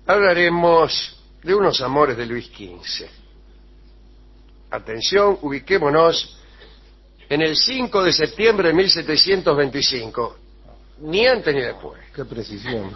hablaremos de unos amores de Luis XV. Atención, ubiquémonos en el 5 de septiembre de 1725, ni antes ni después. Qué precisión.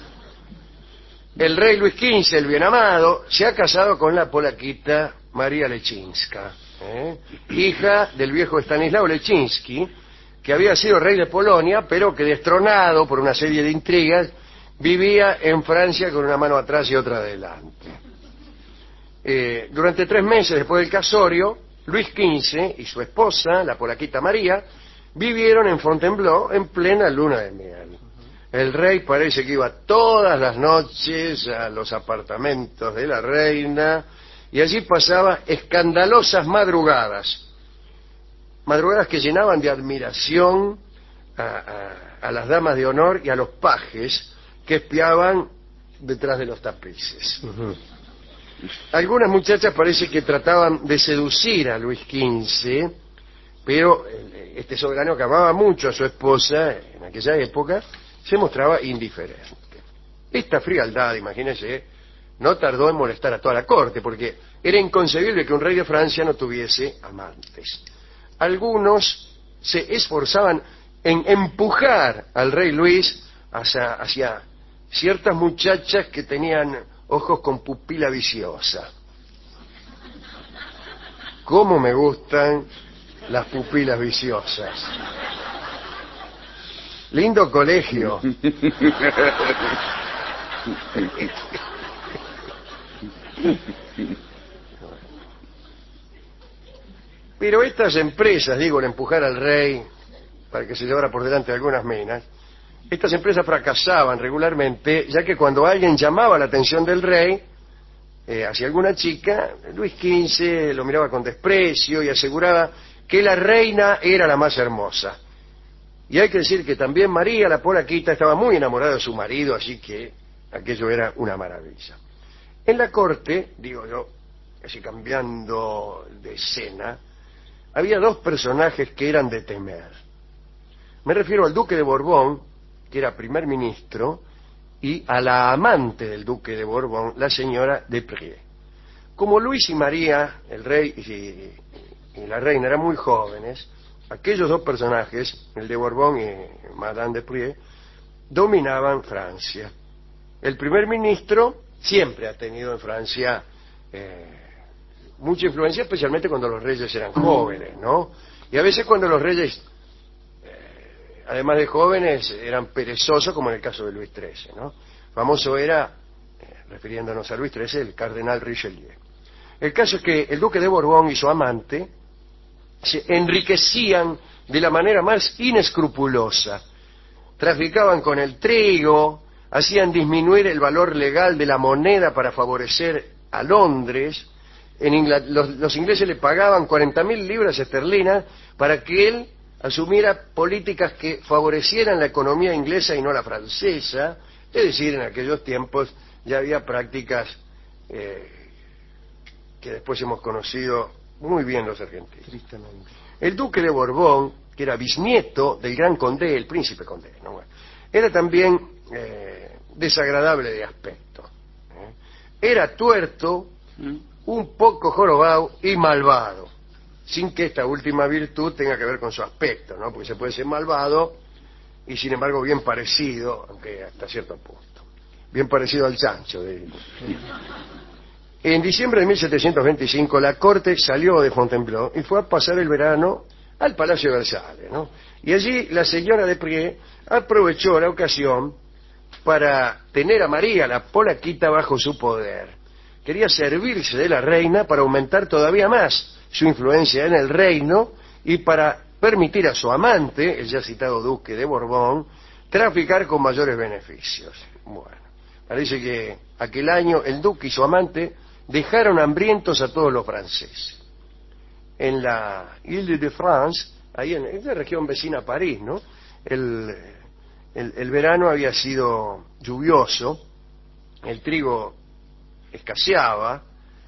El rey Luis XV, el bien amado, se ha casado con la polaquita María Leszczyńska, hija del viejo Stanislao Leszczyński, que había sido rey de Polonia, pero que destronado por una serie de intrigas, vivía en Francia con una mano atrás y otra adelante. Durante 3 meses después del casorio, Luis XV y su esposa, la polaquita María, vivieron en Fontainebleau en plena luna de miel. El rey parece que iba todas las noches a los apartamentos de la reina y allí pasaba escandalosas madrugadas que llenaban de admiración a las damas de honor y a los pajes que espiaban detrás de los tapices. Algunas muchachas parece que trataban de seducir a Luis XV, pero este soberano que amaba mucho a su esposa en aquella época se mostraba indiferente. Esta frialdad, imagínense, no tardó en molestar a toda la corte, porque era inconcebible que un rey de Francia no tuviese amantes. Algunos se esforzaban en empujar al rey Luis hacia ciertas muchachas que tenían ojos con pupila viciosa. ¿Cómo me gustan las pupilas viciosas? Lindo colegio. Pero estas empresas, digo, el empujar al rey para que se llevara por delante algunas minas, estas empresas fracasaban regularmente, ya que cuando alguien llamaba la atención del rey hacia alguna chica, Luis XV lo miraba con desprecio y aseguraba que la reina era la más hermosa. Y hay que decir que también María, la polaquita, estaba muy enamorada de su marido, así que aquello era una maravilla. En la corte, digo yo, así cambiando de escena, había 2 personajes que eran de temer. Me refiero al duque de Borbón, que era primer ministro, y a la amante del duque de Borbón, la señora de Prie. Como Luis y María, el rey y la reina, eran muy jóvenes, aquellos 2 personajes, el de Borbón y Madame de Prie, dominaban Francia. El primer ministro siempre ha tenido en Francia mucha influencia, especialmente cuando los reyes eran jóvenes, ¿no? Y a veces cuando los reyes, además de jóvenes, eran perezosos, como en el caso de Luis XIII, ¿no? Famoso era, refiriéndonos a Luis XIII, el cardenal Richelieu. El caso es que el duque de Borbón y su amante se enriquecían de la manera más inescrupulosa. Traficaban con el trigo, hacían disminuir el valor legal de la moneda para favorecer a Londres. Los ingleses le pagaban 40.000 libras esterlinas para que él asumiera políticas que favorecieran la economía inglesa y no la francesa. Es decir, en aquellos tiempos ya había prácticas que después hemos conocido muy bien los argentinos. Tristemente. El duque de Borbón, que era bisnieto del gran Condé, el príncipe Condé, ¿no? Bueno, era también desagradable de aspecto. Era tuerto, un poco jorobado y malvado, sin que esta última virtud tenga que ver con su aspecto, ¿no? Porque se puede ser malvado y sin embargo bien parecido, aunque hasta cierto punto, bien parecido al chancho. En diciembre de 1725 la corte salió de Fontainebleau y fue a pasar el verano al Palacio de Versalles, ¿no? Y allí la señora de Prie aprovechó la ocasión para tener a María, la polaquita, bajo su poder. Quería servirse de la reina para aumentar todavía más su influencia en el reino y para permitir a su amante, el ya citado duque de Borbón, traficar con mayores beneficios. Bueno, parece que aquel año el duque y su amante dejaron hambrientos a todos los franceses. En la Île-de-France, ahí en la región vecina a París, ¿no? El verano había sido lluvioso, el trigo escaseaba,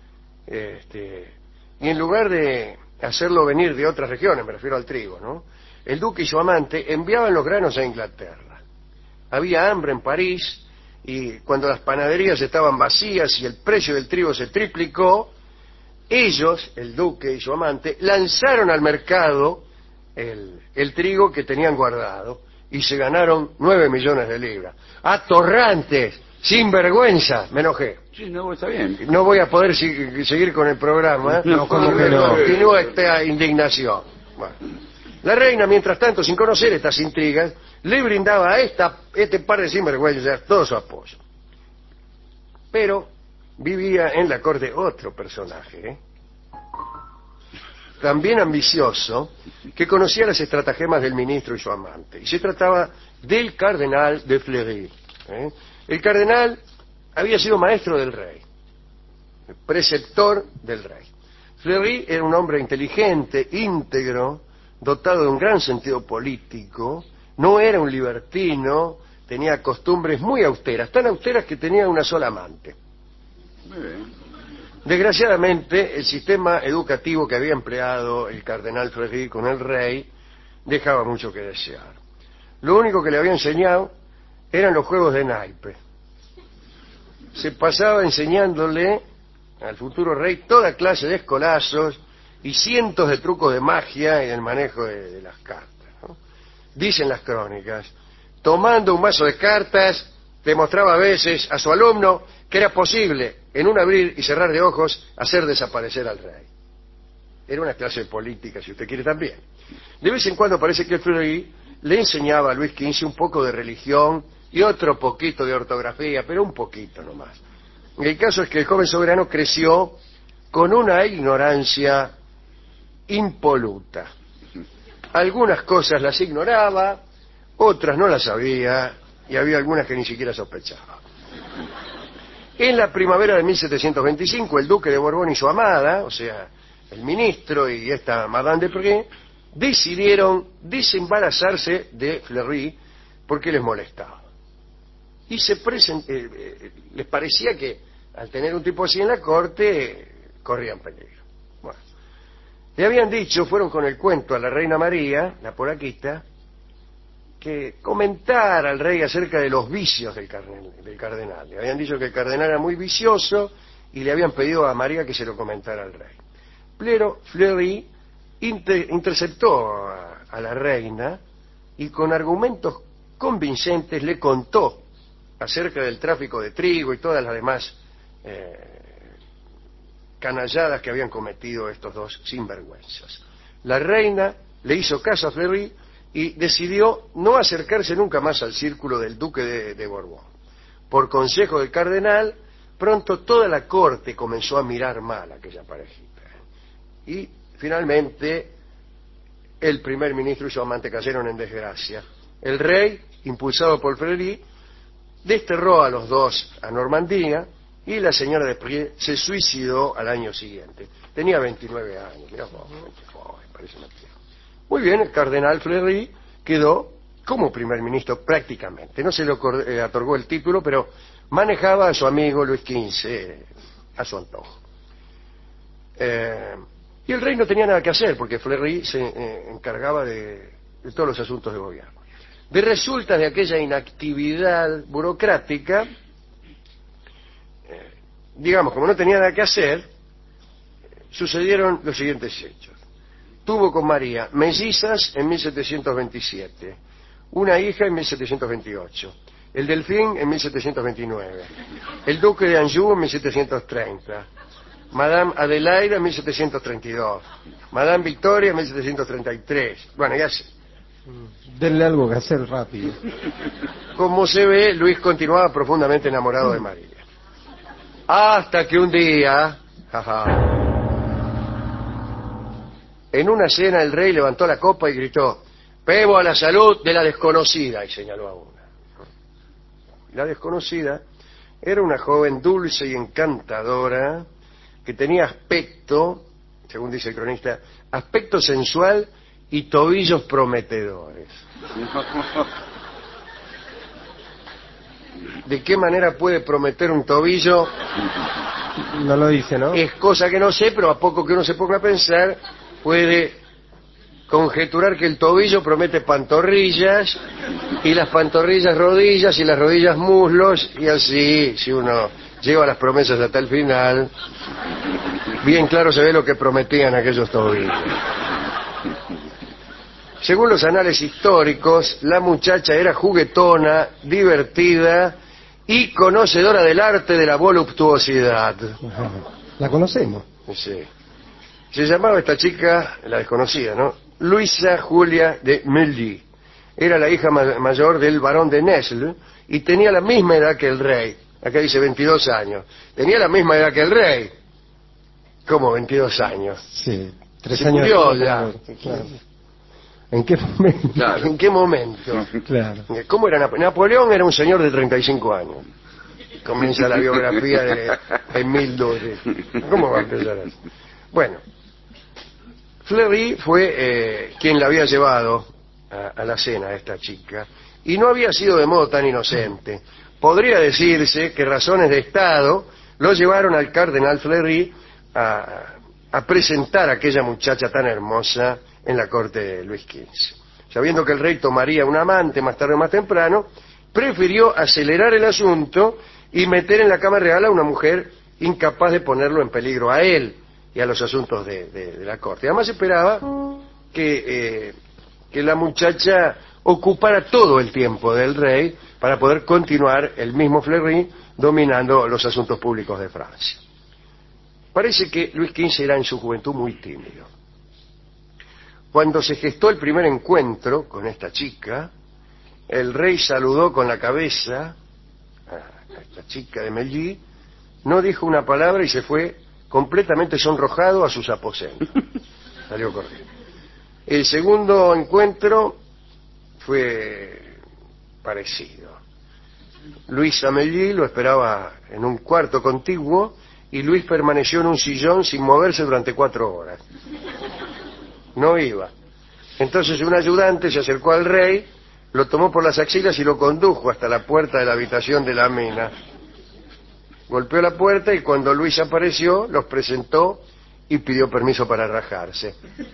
y en lugar de hacerlo venir de otras regiones, me refiero al trigo, ¿no? El duque y su amante enviaban los granos a Inglaterra. Había hambre en París y cuando las panaderías estaban vacías y el precio del trigo se triplicó, ellos, el duque y su amante, lanzaron al mercado el trigo que tenían guardado y se ganaron 9 millones de libras. ¡Atorrantes! ¡Sin vergüenza! Me enojé. Sí, no, está bien. No voy a poder seguir con el programa. No, ¿cómo que no? Continúa esta indignación. Bueno. La reina, mientras tanto, sin conocer estas intrigas, le brindaba a este par de sinvergüenzas todo su apoyo. Pero vivía en la corte otro personaje, también ambicioso, que conocía las estratagemas del ministro y su amante. Y se trataba del cardenal de Fleury. El cardenal había sido maestro del rey, preceptor del rey. Fleury era un hombre inteligente, íntegro, dotado de un gran sentido político, no era un libertino, tenía costumbres muy austeras, tan austeras que tenía una sola amante. Muy bien. Desgraciadamente, el sistema educativo que había empleado el cardenal Fleury con el rey dejaba mucho que desear. Lo único que le había enseñado eran los juegos de naipe. Se pasaba enseñándole al futuro rey toda clase de escolazos y cientos de trucos de magia y del manejo de las cartas, ¿no? Dicen las crónicas, tomando un mazo de cartas, demostraba a veces a su alumno que era posible, en un abrir y cerrar de ojos, hacer desaparecer al rey. Era una clase política, si usted quiere, también. De vez en cuando parece que Fleury le enseñaba a Luis XV un poco de religión y otro poquito de ortografía, pero un poquito nomás. El caso es que el joven soberano creció con una ignorancia impoluta. Algunas cosas las ignoraba, otras no las sabía, y había algunas que ni siquiera sospechaba. En la primavera de 1725, el duque de Borbón y su amada, o sea, el ministro y esta Madame de Pré, decidieron desembarazarse de Fleury porque les molestaba. Y les parecía que al tener un tipo así en la corte, corrían peligro. Bueno, le habían dicho, fueron con el cuento a la reina María, la polaquita, que comentara al rey acerca de los vicios del cardenal. Le habían dicho que el cardenal era muy vicioso y le habían pedido a María que se lo comentara al rey. Pero Fleury interceptó a la reina y con argumentos convincentes le contó acerca del tráfico de trigo y todas las demás canalladas que habían cometido estos dos sinvergüenzas. La reina le hizo caso a Fleury y decidió no acercarse nunca más al círculo del duque de Borbón. Por consejo del cardenal, pronto toda la corte comenzó a mirar mal a aquella parejita. Y finalmente el primer ministro y su amante cayeron en desgracia. El rey, impulsado por Fleury, desterró a los dos a Normandía y la señora de Pré se suicidó al año siguiente. Tenía 29 años, mirá vos, parece una tía. Muy bien, el cardenal Fleury quedó como primer ministro prácticamente. No se le otorgó el título, pero manejaba a su amigo Luis XV a su antojo. Y el rey no tenía nada que hacer porque Fleury se encargaba de todos los asuntos de gobierno. De resultas de aquella inactividad burocrática, digamos, como no tenía nada que hacer, sucedieron los siguientes hechos. Tuvo con María mellizas en 1727, una hija en 1728, el Delfín en 1729, el duque de Anjou en 1730, Madame Adelaide en 1732, Madame Victoria en 1733. Bueno, ya sé. Denle algo que hacer rápido. Como se ve, Luis continuaba profundamente enamorado de María. Hasta que un día, en una cena el rey levantó la copa y gritó: «Bebo a la salud de la desconocida», y señaló a una. La desconocida era una joven dulce y encantadora que tenía aspecto, según dice el cronista, aspecto sensual y tobillos prometedores. ¿De qué manera puede prometer un tobillo? No lo dice, ¿no? Es cosa que no sé, pero a poco que uno se ponga a pensar, puede conjeturar que el tobillo promete pantorrillas, y las pantorrillas rodillas, y las rodillas muslos, y así, si uno lleva las promesas hasta el final, bien claro se ve lo que prometían aquellos tobillos. Según los anales históricos, la muchacha era juguetona, divertida y conocedora del arte de la voluptuosidad. Ajá. La conocemos. Sí. Se llamaba esta chica, la desconocida, ¿no? Luisa Julia de Melly. Era la hija mayor del barón de Nesle y tenía la misma edad que el rey. Acá dice 22 años. Tenía la misma edad que el rey. ¿Cómo 22 años? Sí. 3 Se años. murió ya. Claro. ¿En qué momento? Claro. ¿En qué momento? Claro. ¿Cómo era Napoleón? Era un señor de 35 años. Comienza la biografía de Emile Dore. ¿Cómo va a empezar así? Bueno, Fleury fue quien la había llevado a la cena a esta chica, y no había sido de modo tan inocente. Podría decirse que razones de Estado lo llevaron al cardenal Fleury a presentar a aquella muchacha tan hermosa en la corte de Luis XV. Sabiendo que el rey tomaría un amante más tarde o más temprano, prefirió acelerar el asunto y meter en la cama real a una mujer incapaz de ponerlo en peligro a él y a los asuntos de la corte. Además esperaba que la muchacha ocupara todo el tiempo del rey para poder continuar el mismo Fleury dominando los asuntos públicos de Francia. Parece que Luis XV era en su juventud muy tímido. Cuando se gestó el primer encuentro con esta chica, el rey saludó con la cabeza a esta chica de Melly, no dijo una palabra y se fue completamente sonrojado a sus aposentos. Salió corriendo. El segundo encuentro fue parecido. Luis Amélie lo esperaba en un cuarto contiguo y Luis permaneció en un sillón sin moverse durante 4 horas. No iba. Entonces un ayudante se acercó al rey, lo tomó por las axilas y lo condujo hasta la puerta de la habitación de la mina. Golpeó la puerta y cuando Luis apareció, los presentó y pidió permiso para rajarse.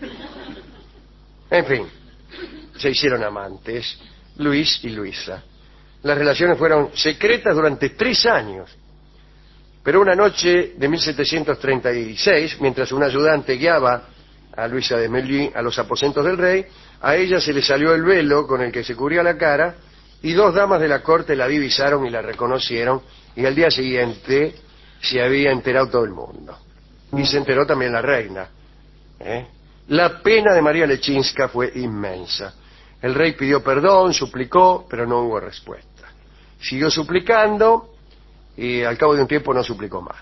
En fin, se hicieron amantes, Luis y Luisa. Las relaciones fueron secretas durante 3 años. Pero una noche de 1736, mientras un ayudante guiaba a Luisa de Melly a los aposentos del rey, a ella se le salió el velo con el que se cubría la cara y 2 damas de la corte la divisaron y la reconocieron, y al día siguiente se había enterado todo el mundo. Y se enteró también la reina. La pena de María Leczinska fue inmensa. El rey pidió perdón, suplicó, pero no hubo respuesta. Siguió suplicando y al cabo de un tiempo no suplicó más.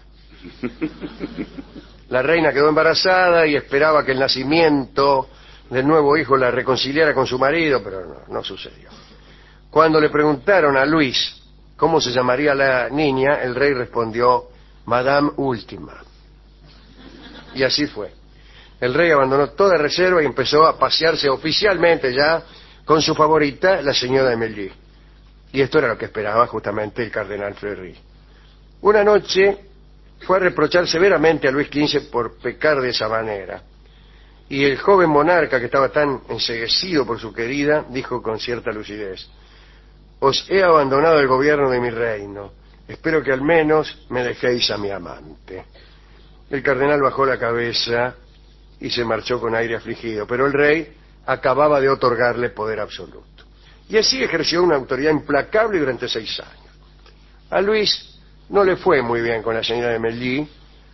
La reina quedó embarazada y esperaba que el nacimiento del nuevo hijo la reconciliara con su marido, pero no sucedió. Cuando le preguntaron a Luis cómo se llamaría la niña, el rey respondió Madame Última. Y así fue. El rey abandonó toda reserva y empezó a pasearse oficialmente ya con su favorita, la señora de Melly. Y esto era lo que esperaba justamente el cardenal Fleury. Una noche fue a reprochar severamente a Luis XV por pecar de esa manera. Y el joven monarca, que estaba tan enceguecido por su querida, dijo con cierta lucidez: os he abandonado el gobierno de mi reino. Espero que al menos me dejéis a mi amante. El cardenal bajó la cabeza y se marchó con aire afligido, pero el rey acababa de otorgarle poder absoluto. Y así ejerció una autoridad implacable durante 6 años. A Luis no le fue muy bien con la señora de Melly,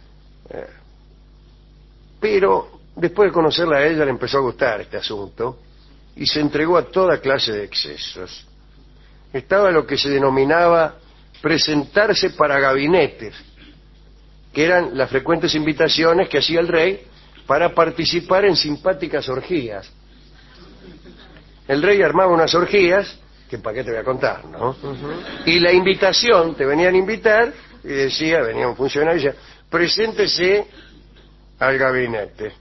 pero después de conocerla a ella le empezó a gustar este asunto y se entregó a toda clase de excesos. Estaba lo que se denominaba presentarse para gabinetes, que eran las frecuentes invitaciones que hacía el rey para participar en simpáticas orgías. El rey armaba unas orgías, que para qué te voy a contar, ¿no? Y la invitación, te venían a invitar, y decía, venía un funcionario y decía, preséntese al gabinete.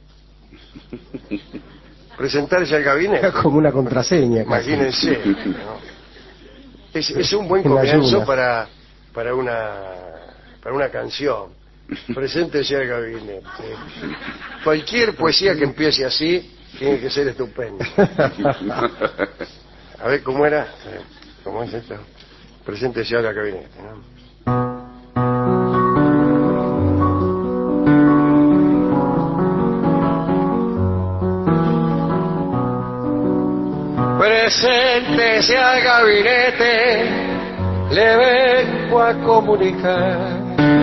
Presentarse al gabinete. Es como una contraseña. Casi. Imagínense, ¿no? Es un buen comienzo para una canción. Preséntese al gabinete. Cualquier poesía que empiece así Tiene que ser estupendo. A ver, ¿cómo era? ¿Cómo es esto? Preséntese ahora al gabinete, ¿no? Preséntese al gabinete, le vengo a comunicar.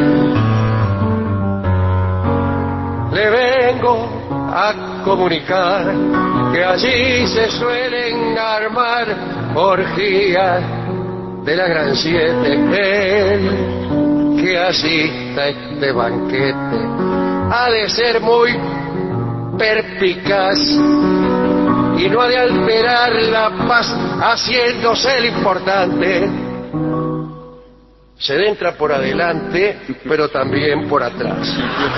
Le vengo a comunicar que allí se suelen armar orgías de la Gran Siete. El que asista a este banquete ha de ser muy perspicaz y no ha de alterar la paz haciéndose el importante. Se entra por adelante, pero también por atrás.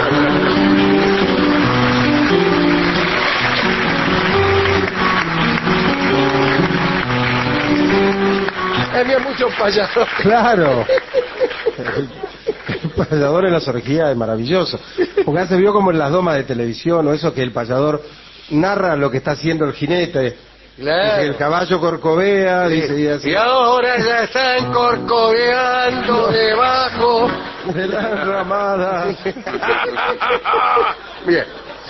Había muchos payasos. Claro. El payador en las orgías es maravilloso. Porque ya se vio como en las domas de televisión o eso que el payador narra lo que está haciendo el jinete. Claro. Dice que el caballo corcovea, dice y así. Y ahora ya están corcoveando debajo De la ramada. Bien.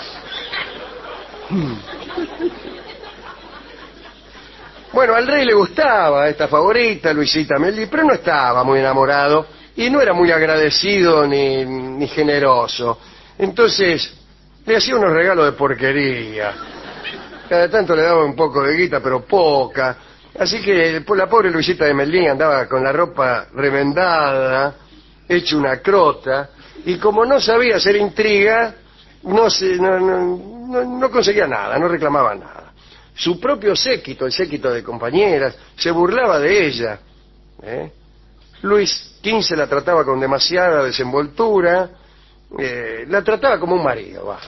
Bueno, al rey le gustaba esta favorita, Luisita Meli, pero no estaba muy enamorado y no era muy agradecido ni generoso. Entonces, le hacía unos regalos de porquería. Cada tanto le daba un poco de guita, pero poca. Así que la pobre Luisita de Melín andaba con la ropa remendada, hecha una crota, y como no sabía hacer intriga, no conseguía nada, no reclamaba nada. Su propio séquito, el séquito de compañeras, se burlaba de ella. Luis XV la trataba con demasiada desenvoltura, la trataba como un marido, va.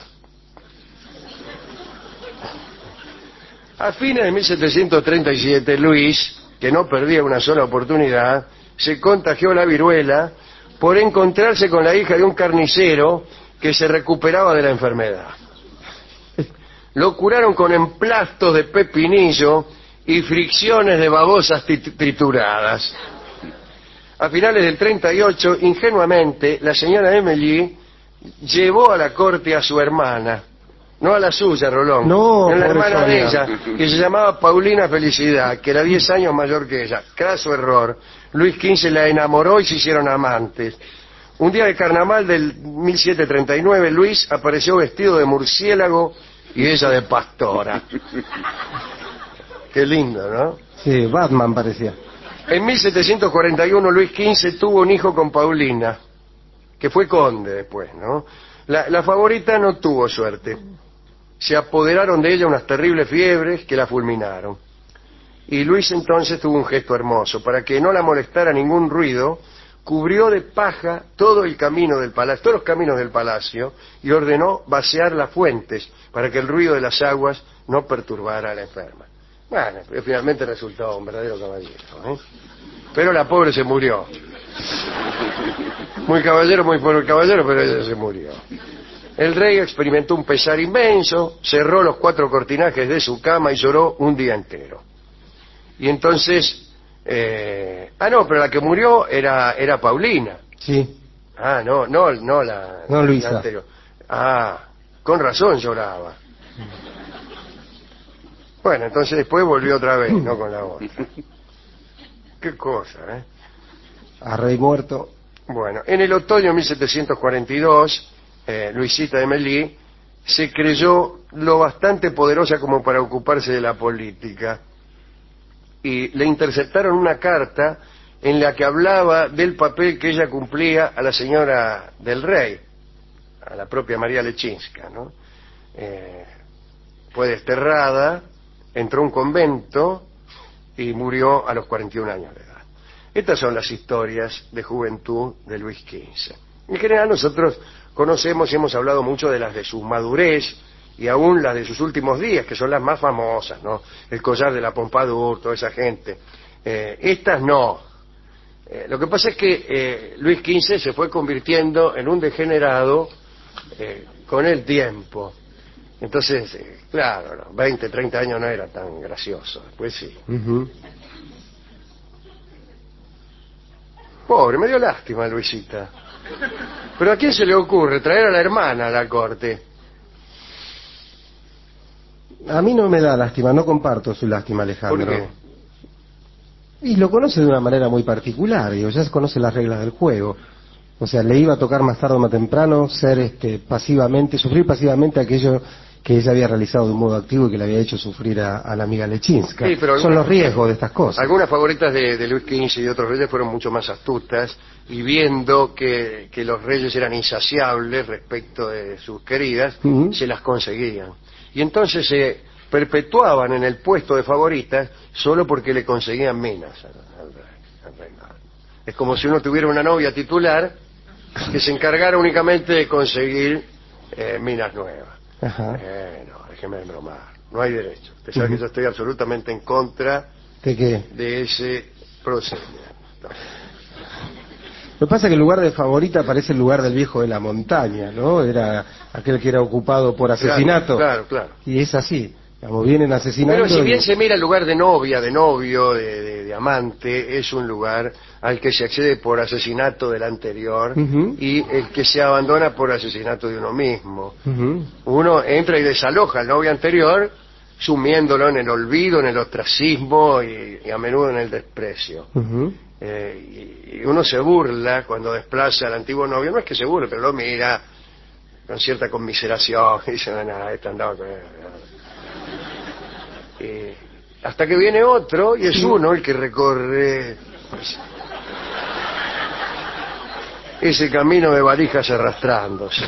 A fines de 1737, Luis, que no perdía una sola oportunidad, se contagió la viruela por encontrarse con la hija de un carnicero que se recuperaba de la enfermedad. Lo curaron con emplastos de pepinillo y fricciones de babosas trituradas. A finales del 38, ingenuamente, la señora Emily llevó a la corte a su hermana. No a la suya, Rolón. No, a la pobre hermana de Sonia. ella, que se llamaba Paulina Felicidad, que era 10 años mayor que ella. Craso error. Luis XV la enamoró y se hicieron amantes. Un día de carnaval del 1739, Luis apareció vestido de murciélago y ella de pastora. Qué lindo, ¿no? Sí, Batman parecía. En 1741, Luis XV tuvo un hijo con Paulina, que fue conde después, ¿no? La favorita no tuvo suerte. Se apoderaron de ella unas terribles fiebres que la fulminaron. Y Luis entonces tuvo un gesto hermoso. Para que no la molestara ningún ruido, cubrió de paja todo el camino del palacio, todos los caminos del palacio, y ordenó vaciar las fuentes para que el ruido de las aguas no perturbara a la enferma. Bueno, pero finalmente resultó un verdadero caballero, ¿eh? Pero la pobre se murió. Muy caballero, muy pobre caballero, pero ella se murió. El rey experimentó un pesar inmenso, cerró los 4 cortinajes de su cama y lloró un día entero. Y entonces, no, pero la que murió era Paulina. Sí. No la Luisa. la anterior. Con razón lloraba. Bueno, entonces después volvió otra vez, no con la otra. Qué cosa, ¿eh? A rey muerto. Bueno, en el otoño de 1742, Luisita de Melí se creyó lo bastante poderosa como para ocuparse de la política y le interceptaron una carta en la que hablaba del papel que ella cumplía a la señora del rey, a la propia María Lechinska, ¿no? Fue desterrada, entró a un convento y murió a los 41 años de edad. Estas son las historias de juventud de Luis XV. En general nosotros conocemos y hemos hablado mucho de las de su madurez y aún las de sus últimos días, que son las más famosas, ¿no? El collar de la Pompadour, toda esa gente. Estas no. Lo que pasa es que Luis XV se fue convirtiendo en un degenerado con el tiempo. Entonces, claro, no, 20, 30 años no era tan gracioso. Después sí. Ujú. Pobre, me dio lástima Luisita. Pero ¿a quién se le ocurre traer a la hermana a la corte? A mí no me da lástima, no comparto su lástima, ¿Por Alejandro. qué? Y lo conoce de una manera muy particular, digo, ya se conoce las reglas del juego. O sea, le iba a tocar más tarde o más temprano ser pasivamente, sufrir pasivamente aquello que ella había realizado de un modo activo y que le había hecho sufrir a la amiga Lechinska. Sí, pero son los riesgos de estas cosas. Algunas favoritas de Luis XV y de otros reyes fueron mucho más astutas y viendo que los reyes eran insaciables respecto de sus queridas, Ujú. se las conseguían. Y entonces se perpetuaban en el puesto de favoritas solo porque le conseguían minas al rey. Es como si uno tuviera una novia titular que se encargara únicamente de conseguir minas nuevas. Ajá. No, déjeme de bromar. No hay derecho. Usted sabe que yo estoy absolutamente en contra ¿De qué? de ese procedimiento. Lo que pasa es que el lugar de favorita parece el lugar del viejo de la montaña, ¿no? Era aquel que era ocupado por asesinato. Claro. Y es así. Digamos, vienen asesinando. Pero si bien y- se mira el lugar de novia, de novio, de amante, es un lugar al que se accede por asesinato del anterior Ujú. y el que se abandona por asesinato de uno mismo. Ujú. Uno entra y desaloja al novio anterior, sumiéndolo en el olvido, en el ostracismo y a menudo en el desprecio. Ujú. Y uno se burla cuando desplaza al antiguo novio, no es que se burle, pero lo mira con cierta conmiseración y dice, nada, este andaba con él. Hasta que viene otro y es uno el que recorre ese camino de valijas arrastrándose.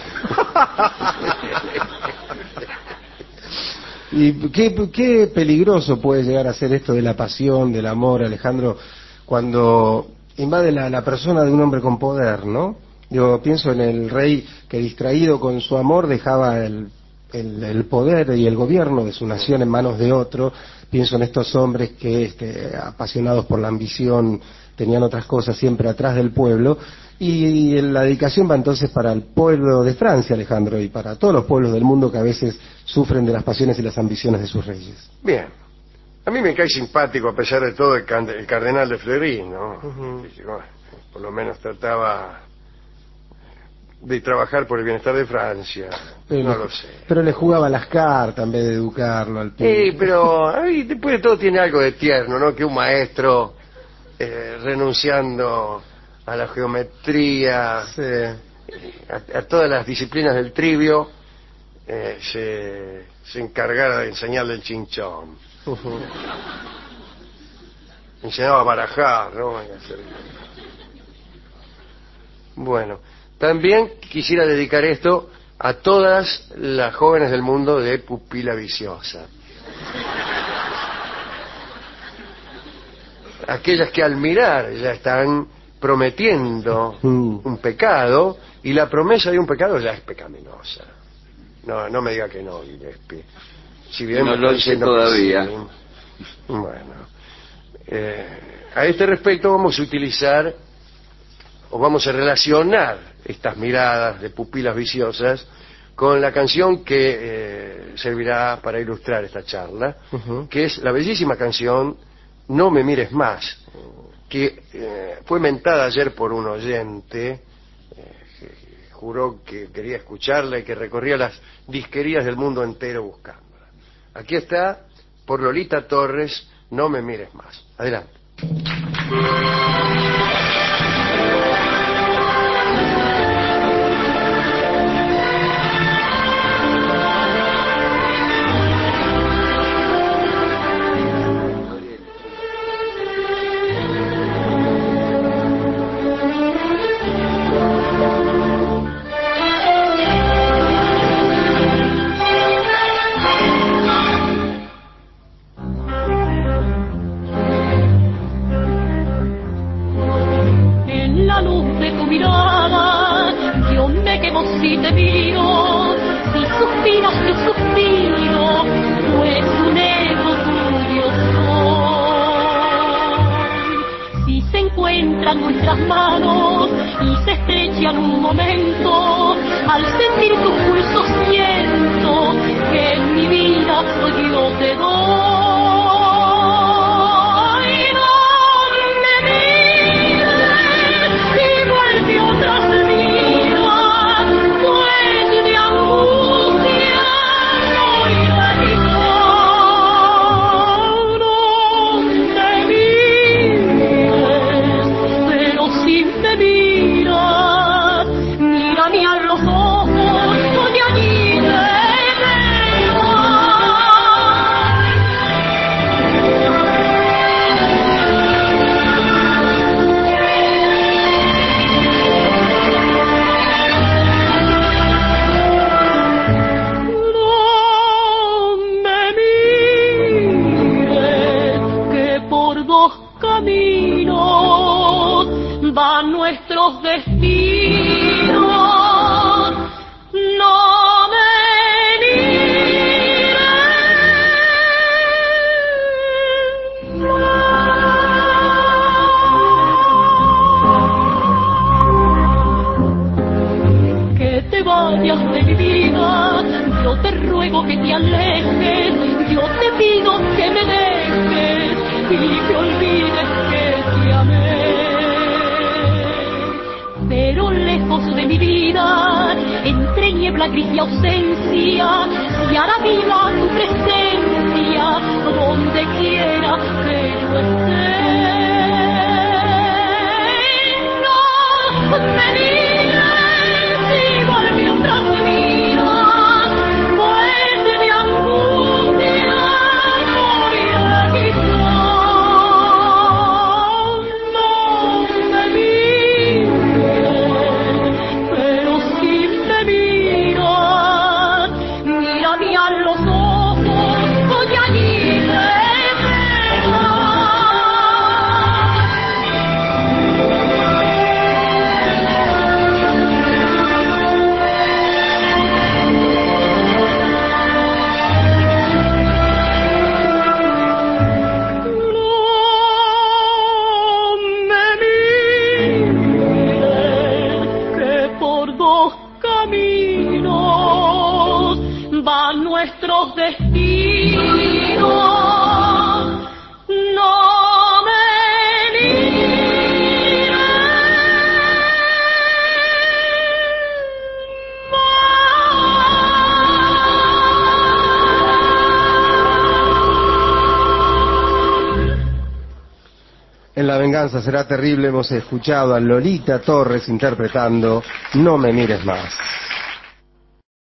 Y qué peligroso puede llegar a ser esto de la pasión, del amor, Alejandro, cuando invade la persona de un hombre con poder, ¿no? Yo pienso en el rey que distraído con su amor dejaba el poder y el gobierno de su nación en manos de otro. Pienso en estos hombres que, apasionados por la ambición, tenían otras cosas siempre atrás del pueblo. Y la dedicación va entonces para el pueblo de Francia, Alejandro, y para todos los pueblos del mundo que a veces sufren de las pasiones y las ambiciones de sus reyes. Bien. A mí me cae simpático, a pesar de todo, el cardenal de Fleury, ¿no? Que, bueno, por lo menos trataba de trabajar por el bienestar de Francia. No lo sé. Pero le jugaba las cartas en vez de educarlo al pibe. Sí, pero ahí después de todo tiene algo de tierno, ¿no? Que un maestro renunciando a la geometría, Sí. a todas las disciplinas del trivio, se encargara de enseñarle el chinchón. Ujú. Enseñaba a barajar, ¿no? Bueno, también quisiera dedicar esto a todas las jóvenes del mundo de pupila viciosa. Aquellas que al mirar ya están prometiendo un pecado y la promesa de un pecado ya es pecaminosa. No me diga que no, Gillespie. Si bien No me lo está sé diciendo todavía. que sí. Bueno, a este respecto vamos a utilizar o vamos a relacionar estas miradas de pupilas viciosas con la canción que servirá para ilustrar esta charla, Ujú. que es la bellísima canción No me mires más, que fue mentada ayer por un oyente que juró que quería escucharla y que recorría las disquerías del mundo entero buscándola. Aquí está, por Lolita Torres, No me mires más. Adelante. En la luz de tu mirada, yo me quemo si te miro, si suspiras yo suspiro, pues un ego tuyo soy. Si se encuentra encuentran nuestras manos y se estrechan un momento. Al sentir tus pulsos siento que en mi vida yo te doy. Van nuestros destinos, no me mires más. Que te vayas de mi vida, yo te ruego que te alejes, yo te pido que me dejes y que olvides que te amé. Pero lejos de mi vida, entre niebla, gris y ausencia, y hará viva tu presencia, donde quiera que yo esté. No me mires igual mientras miras, pues de mi angustia moriré quizá. No me mires, pero si me miras, mírame a los ojos y allí te verás. No me mires, que por dos caminos van nuestros destinos. No me mires más. En La venganza será terrible hemos escuchado a Lolita Torres interpretando No me mires más.